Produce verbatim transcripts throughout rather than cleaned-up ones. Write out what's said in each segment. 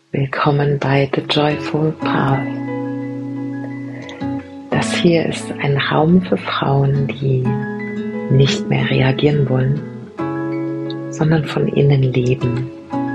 Willkommen bei The Joyful Path. Das hier ist ein Raum für Frauen, die nicht mehr reagieren wollen, sondern von innen leben.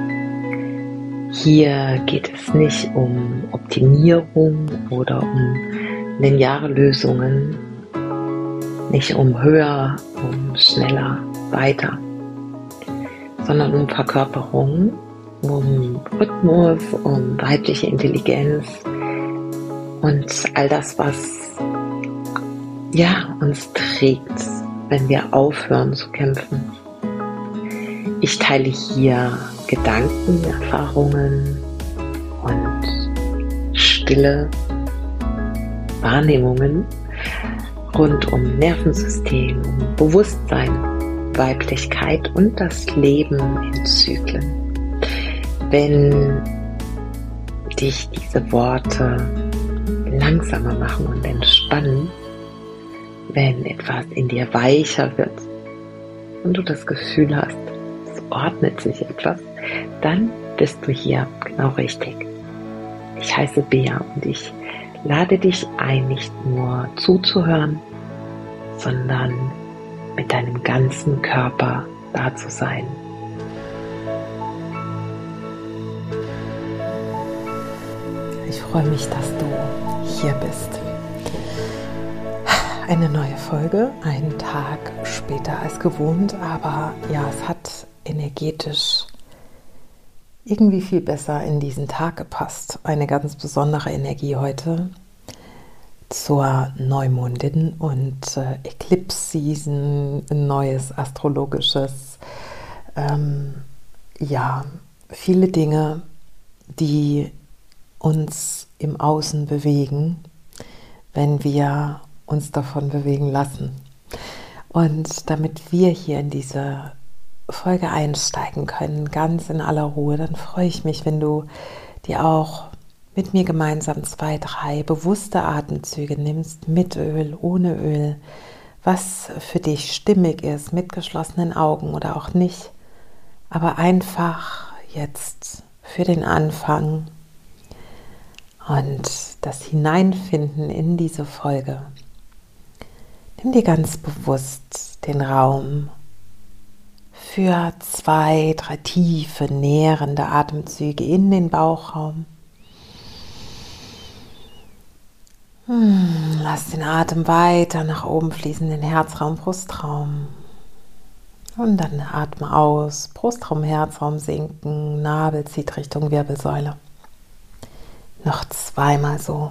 Hier geht es nicht um Optimierung oder um lineare Lösungen, nicht um höher, um schneller, weiter, sondern um Verkörperung, um Rhythmus, um weibliche Intelligenz und all das, was ja, uns trägt, wenn wir aufhören zu kämpfen. Ich teile hier Gedanken, Erfahrungen und stille Wahrnehmungen rund um Nervensystem, um Bewusstsein, Weiblichkeit und das Leben in Zyklen. Wenn dich diese Worte langsamer machen und entspannen, wenn etwas in dir weicher wird und du das Gefühl hast, es ordnet sich etwas, dann bist du hier genau richtig. Ich heiße Bea und ich lade dich ein, nicht nur zuzuhören, sondern mit deinem ganzen Körper da zu sein. Ich freue mich, dass du hier bist. Eine neue Folge, einen Tag später als gewohnt, aber ja, es hat energetisch irgendwie viel besser in diesen Tag gepasst. Eine ganz besondere Energie heute zur Neumondin und äh, Eclipse Season, ein neues astrologisches, ähm, ja, viele Dinge, die uns im Außen bewegen, wenn wir uns davon bewegen lassen. Und damit wir hier in diese Folge einsteigen können, ganz in aller Ruhe, dann freue ich mich, wenn du dir auch mit mir gemeinsam zwei, drei bewusste Atemzüge nimmst, mit Öl, ohne Öl, was für dich stimmig ist, mit geschlossenen Augen oder auch nicht, aber einfach jetzt für den Anfang und das Hineinfinden in diese Folge. Nimm dir ganz bewusst den Raum für zwei, drei tiefe, nährende Atemzüge in den Bauchraum. Hm, lass den Atem weiter nach oben fließen, den Herzraum, Brustraum. Und dann atme aus, Brustraum, Herzraum sinken, Nabel zieht Richtung Wirbelsäule. Noch zweimal so.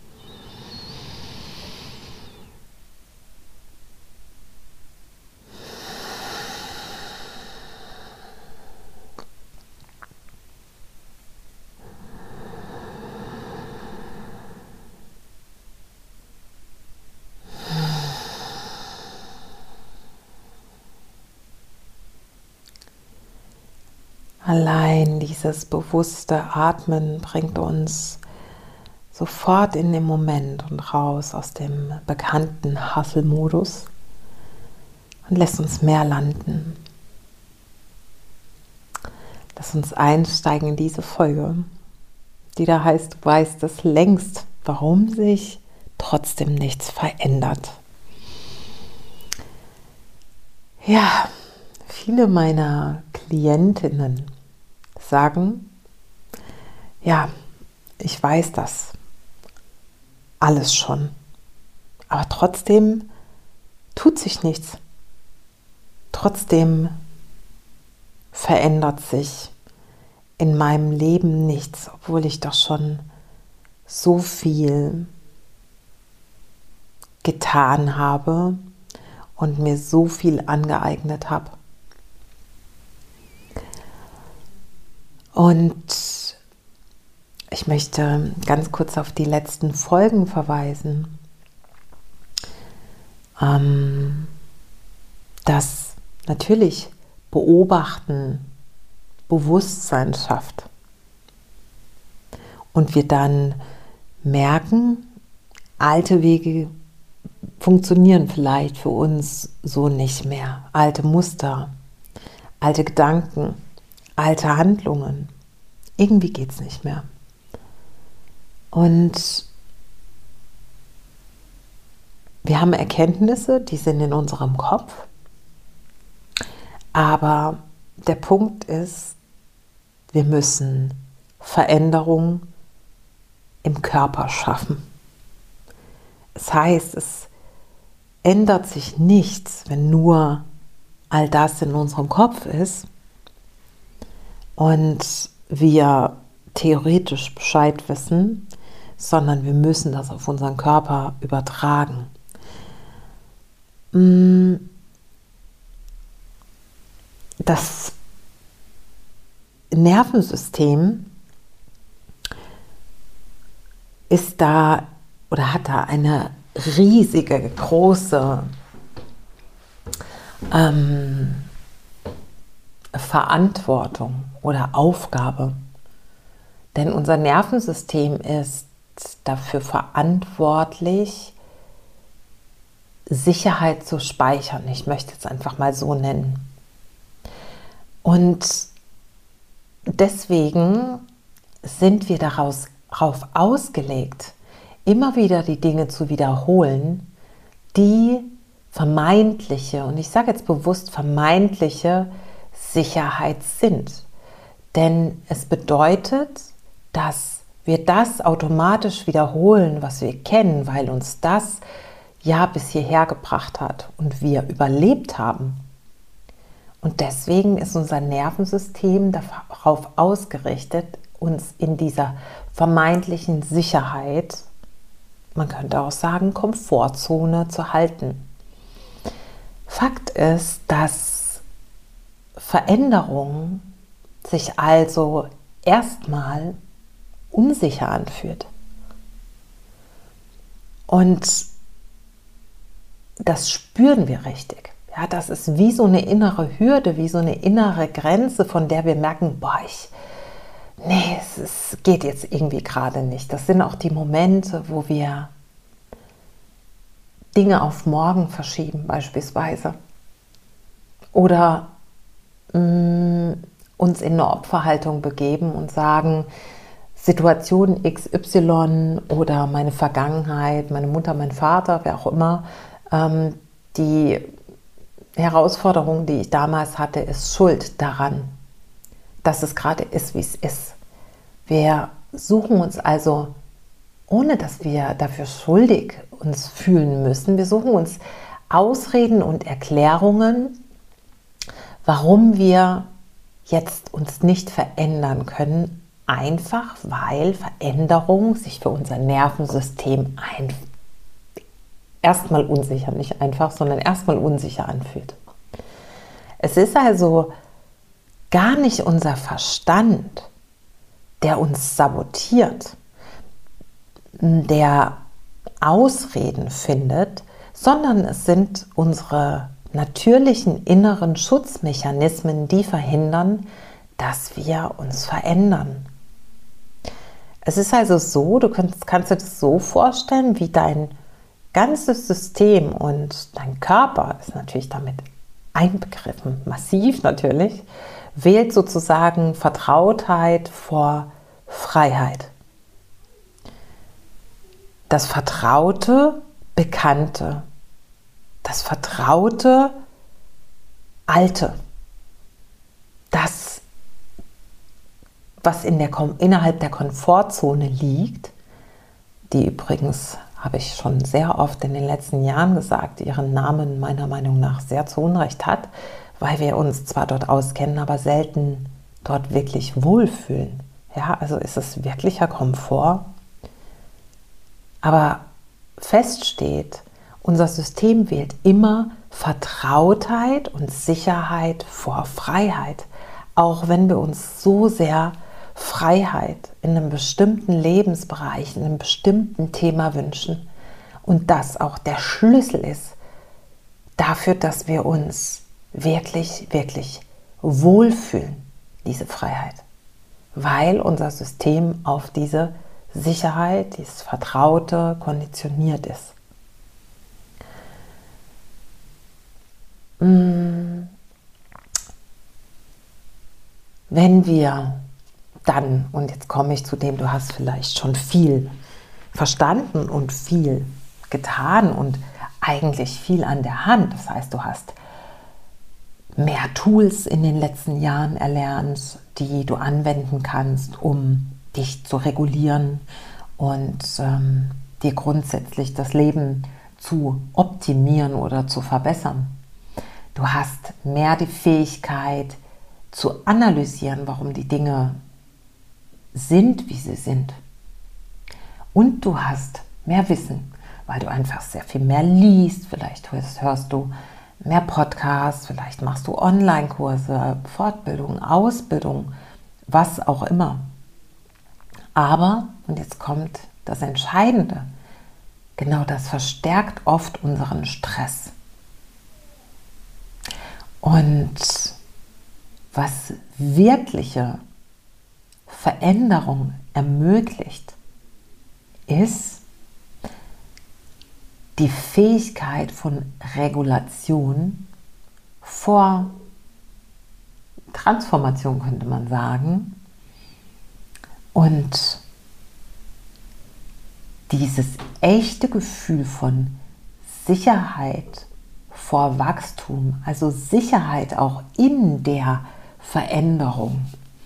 Allein dieses bewusste Atmen bringt uns sofort in den Moment und raus aus dem bekannten Hustle-Modus und lässt uns mehr landen. Lass uns einsteigen in diese Folge, die da heißt, du weißt es längst, warum sich trotzdem nichts verändert. Ja, viele meiner Klientinnen sagen, ja, ich weiß das alles schon, aber trotzdem tut sich nichts. Trotzdem verändert sich in meinem Leben nichts, obwohl ich doch schon so viel getan habe und mir so viel angeeignet habe. Und ich möchte ganz kurz auf die letzten Folgen verweisen, ähm, dass natürlich Beobachten Bewusstsein schafft und wir dann merken, alte Wege funktionieren vielleicht für uns so nicht mehr, alte Muster, alte Gedanken, alte Handlungen irgendwie geht es nicht mehr. Und wir haben Erkenntnisse, die sind in unserem Kopf, aber der Punkt ist, wir müssen Veränderung im Körper schaffen. Das heißt, es ändert sich nichts, wenn nur all das in unserem Kopf ist und wir theoretisch Bescheid wissen, sondern wir müssen das auf unseren Körper übertragen. Das Nervensystem ist da oder hat da eine riesige, große ähm, Verantwortung oder Aufgabe. Denn unser Nervensystem ist dafür verantwortlich, Sicherheit zu speichern. Ich möchte es einfach mal so nennen. Und deswegen sind wir daraus, darauf ausgelegt, immer wieder die Dinge zu wiederholen, die vermeintliche, und ich sage jetzt bewusst vermeintliche Sicherheit sind. Denn es bedeutet, dass wir das automatisch wiederholen, was wir kennen, weil uns das ja bis hierher gebracht hat und wir überlebt haben. Und deswegen ist unser Nervensystem darauf ausgerichtet, uns in dieser vermeintlichen Sicherheit, man könnte auch sagen Komfortzone, zu halten. Fakt ist, dass Veränderung sich also erstmal unsicher anfühlt. Und das spüren wir richtig. Ja, das ist wie so eine innere Hürde, wie so eine innere Grenze, von der wir merken, boah, ich, nee, es, es geht jetzt irgendwie gerade nicht. Das sind auch die Momente, wo wir Dinge auf morgen verschieben beispielsweise. Oder mh, uns in eine Opferhaltung begeben und sagen, Situation X Y oder meine Vergangenheit, meine Mutter, mein Vater, wer auch immer, ähm, die Herausforderung, die ich damals hatte, ist schuld daran, dass es gerade ist, wie es ist. Wir suchen uns also, ohne dass wir dafür schuldig uns fühlen müssen, wir suchen uns Ausreden und Erklärungen, warum wir jetzt uns nicht verändern können, einfach weil Veränderung sich für unser Nervensystem ein, erstmal unsicher, nicht einfach, sondern erstmal unsicher anfühlt. Es ist also gar nicht unser Verstand, der uns sabotiert, der Ausreden findet, sondern es sind unsere natürlichen inneren Schutzmechanismen, die verhindern, dass wir uns verändern. Es ist also so, du kannst, kannst dir das so vorstellen, wie dein ganzes System und dein Körper ist natürlich damit einbegriffen, massiv natürlich, wählt sozusagen Vertrautheit vor Freiheit. Das Vertraute, Bekannte, das Vertraute, Alte, das, was in der, innerhalb der Komfortzone liegt, die übrigens, habe ich schon sehr oft in den letzten Jahren gesagt, ihren Namen meiner Meinung nach sehr zu Unrecht hat, weil wir uns zwar dort auskennen, aber selten dort wirklich wohlfühlen. Ja, also ist es wirklicher Komfort. Aber fest steht, unser System wählt immer Vertrautheit und Sicherheit vor Freiheit, auch wenn wir uns so sehr Freiheit in einem bestimmten Lebensbereich, in einem bestimmten Thema wünschen und das auch der Schlüssel ist dafür, dass wir uns wirklich, wirklich wohlfühlen, diese Freiheit, weil unser System auf diese Sicherheit, dieses Vertraute konditioniert ist. Wenn wir dann, und jetzt komme ich zu dem, du hast vielleicht schon viel verstanden und viel getan und eigentlich viel an der Hand. Das heißt, du hast mehr Tools in den letzten Jahren erlernt, die du anwenden kannst, um dich zu regulieren und ähm, dir grundsätzlich das Leben zu optimieren oder zu verbessern. Du hast mehr die Fähigkeit zu analysieren, warum die Dinge sind, wie sie sind. Und du hast mehr Wissen, weil du einfach sehr viel mehr liest. Vielleicht hörst, hörst du mehr Podcasts, vielleicht machst du Online-Kurse, Fortbildung, Ausbildung, was auch immer. Aber, und jetzt kommt das Entscheidende, genau das verstärkt oft unseren Stress. Und was wirkliche Veränderung ermöglicht, ist die Fähigkeit von Regulation vor Transformation, könnte man sagen. Und dieses echte Gefühl von Sicherheit vor Wachstum, also Sicherheit auch in der Veränderung,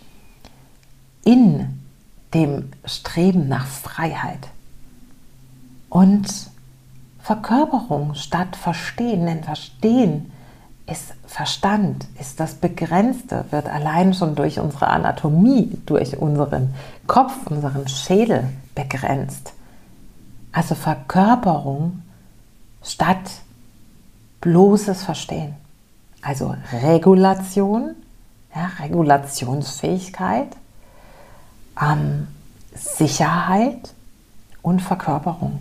in dem Streben nach Freiheit und Verkörperung statt Verstehen, denn Verstehen ist Verstand, ist das Begrenzte, wird allein schon durch unsere Anatomie, durch unseren Kopf, unseren Schädel begrenzt. Also Verkörperung statt bloßes Verstehen. Also Regulation, ja, Regulationsfähigkeit, ähm, Sicherheit und Verkörperung.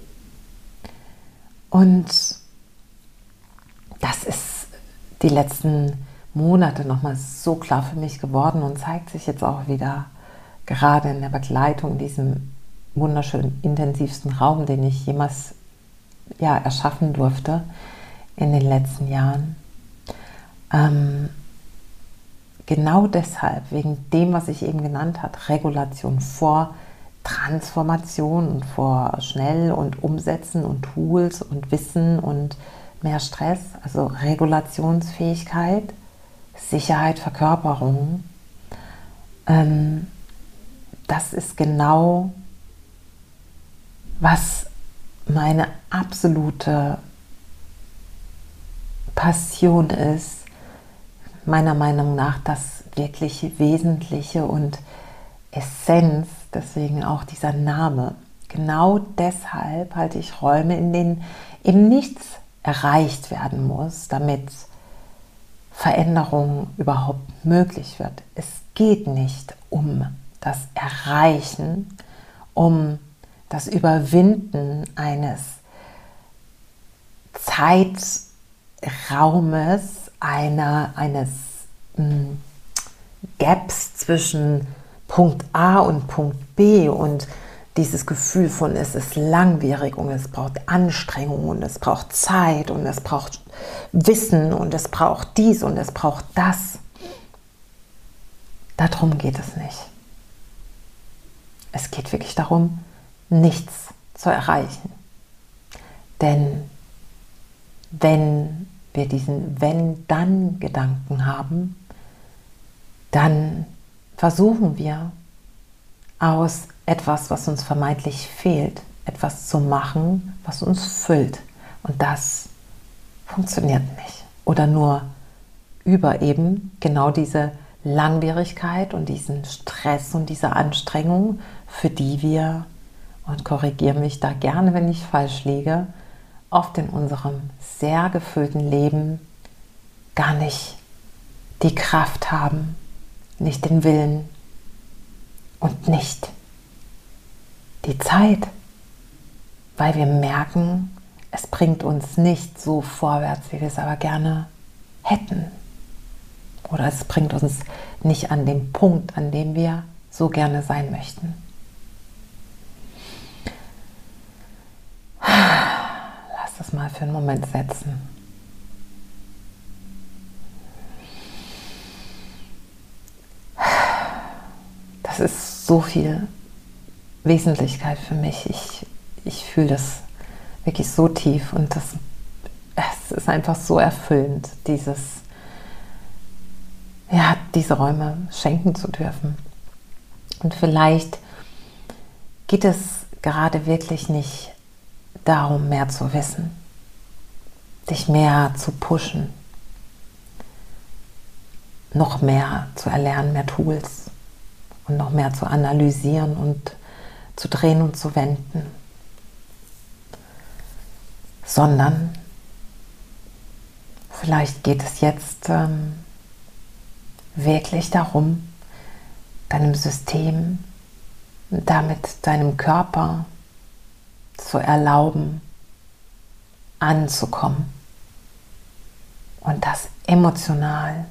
Und das ist die letzten Monate nochmal so klar für mich geworden und zeigt sich jetzt auch wieder gerade in der Begleitung in diesem wunderschönen, intensivsten Raum, den ich jemals ja, erschaffen durfte in den letzten Jahren. Ähm, genau deshalb, wegen dem, was ich eben genannt habe, Regulation vor Transformation und vor Schnell und Umsetzen und Tools und Wissen und mehr Stress, also Regulationsfähigkeit, Sicherheit, Verkörperung. Ähm, das ist genau, was meine absolute Passion ist, meiner Meinung nach das wirklich Wesentliche und Essenz, deswegen auch dieser Name. Genau deshalb halte ich Räume, in denen eben nichts erreicht werden muss, damit Veränderung überhaupt möglich wird. Es geht nicht um das Erreichen, um das Überwinden eines Zeitraumes, einer, eines mh, Gaps zwischen Punkt A und Punkt B und dieses Gefühl von, es ist langwierig und es braucht Anstrengung und es braucht Zeit und es braucht Wissen und es braucht dies und es braucht das. Darum geht es nicht. Es geht wirklich darum, nichts zu erreichen. Denn wenn wir diesen Wenn-Dann-Gedanken haben, dann versuchen wir aus etwas, was uns vermeintlich fehlt, etwas zu machen, was uns füllt. Und das funktioniert nicht. Oder nur über eben genau diese Langwierigkeit und diesen Stress und diese Anstrengung, für die wir, und korrigiere mich da gerne, wenn ich falsch liege, oft in unserem sehr gefüllten Leben gar nicht die Kraft haben, nicht den Willen und nicht die Zeit, weil wir merken, es bringt uns nicht so vorwärts, wie wir es aber gerne hätten. Oder es bringt uns nicht an den Punkt, an dem wir so gerne sein möchten. Lass das mal für einen Moment setzen. das ist so viel Wesentlichkeit für mich. Ich, ich fühle das wirklich so tief und das, es ist einfach so erfüllend, dieses, ja, diese Räume schenken zu dürfen. Und vielleicht geht es gerade wirklich nicht darum, mehr zu wissen, dich mehr zu pushen, noch mehr zu erlernen, mehr Tools und noch mehr zu analysieren und zu drehen und zu wenden, sondern vielleicht geht es jetzt ähm, wirklich darum, deinem System, damit deinem Körper zu erlauben, anzukommen und das emotional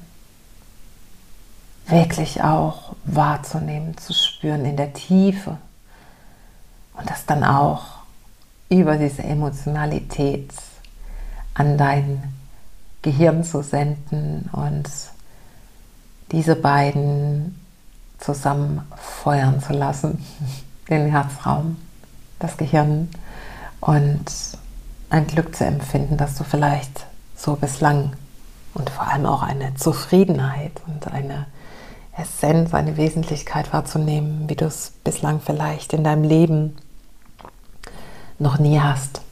wirklich auch wahrzunehmen, zu spüren in der Tiefe und das dann auch über diese Emotionalität an dein Gehirn zu senden und diese beiden zusammen feuern zu lassen, den Herzraum, das Gehirn und ein Glück zu empfinden, dass du vielleicht so bislang und vor allem auch eine Zufriedenheit und eine Essenz, eine Wesentlichkeit wahrzunehmen, wie du es bislang vielleicht in deinem Leben noch nie hast.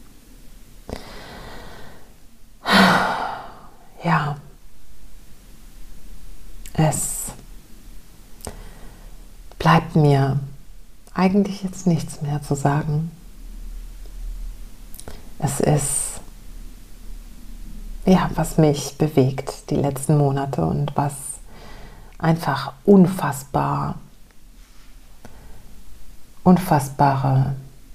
Ja, es bleibt mir eigentlich jetzt nichts mehr zu sagen. Es ist, ja, was mich bewegt die letzten Monate und was einfach unfassbar, unfassbare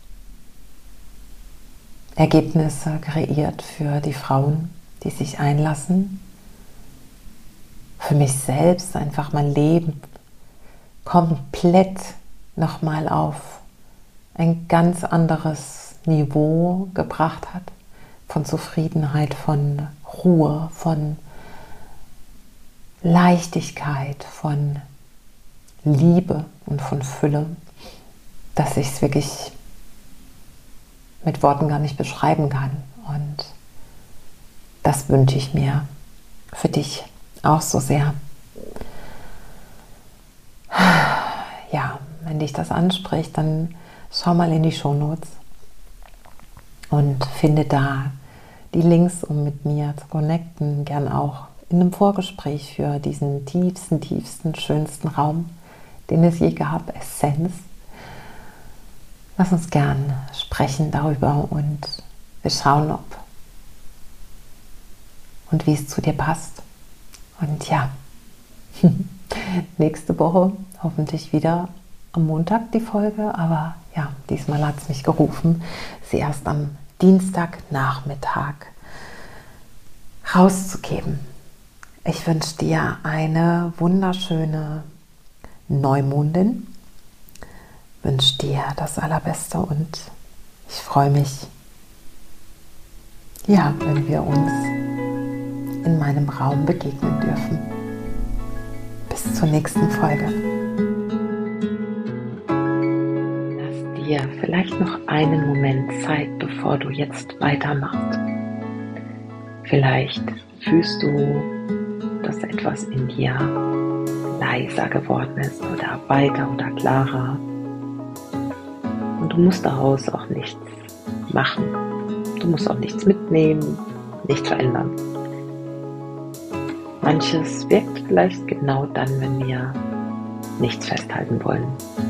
Ergebnisse kreiert für die Frauen, die sich einlassen. Für mich selbst einfach mein Leben komplett nochmal auf ein ganz anderes Niveau gebracht hat. Von Zufriedenheit, von Ruhe, von Leichtigkeit, von Liebe und von Fülle, dass ich es wirklich mit Worten gar nicht beschreiben kann. Und das wünsche ich mir für dich auch so sehr. Ja, wenn dich das anspricht, dann schau mal in die Shownotes und finde da die Links, um mit mir zu connecten, gern auch in einem Vorgespräch für diesen tiefsten, tiefsten, schönsten Raum, den es je gab, Essenz. Lass uns gern sprechen darüber und wir schauen, ob und wie es zu dir passt. Und ja, nächste Woche hoffentlich wieder am Montag die Folge, aber ja, diesmal hat es mich gerufen, sie erst am Dienstagnachmittag rauszugeben. Ich wünsche dir eine wunderschöne Neumondin, wünsche dir das Allerbeste und ich freue mich, ja, wenn wir uns in meinem Raum begegnen dürfen. Bis zur nächsten Folge. Lass dir vielleicht noch einen Moment Zeit, bevor du jetzt weitermachst. Vielleicht fühlst du, dass etwas in dir leiser geworden ist oder weiter oder klarer. Und du musst daraus auch nichts machen. Du musst auch nichts mitnehmen, nichts verändern. Manches wirkt vielleicht genau dann, wenn wir nichts festhalten wollen.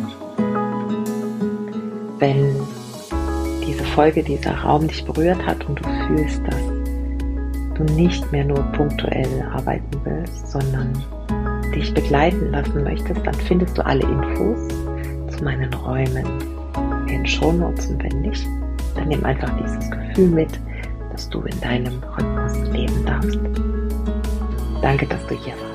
Wenn diese Folge, dieser Raum dich berührt hat und du fühlst, dass du nicht mehr nur punktuell arbeiten willst, sondern dich begleiten lassen möchtest, dann findest du alle Infos zu meinen Räumen in den Shownotes und wenn nicht, dann nimm einfach dieses Gefühl mit, dass du in deinem Rhythmus leben darfst. Danke, dass du hier warst.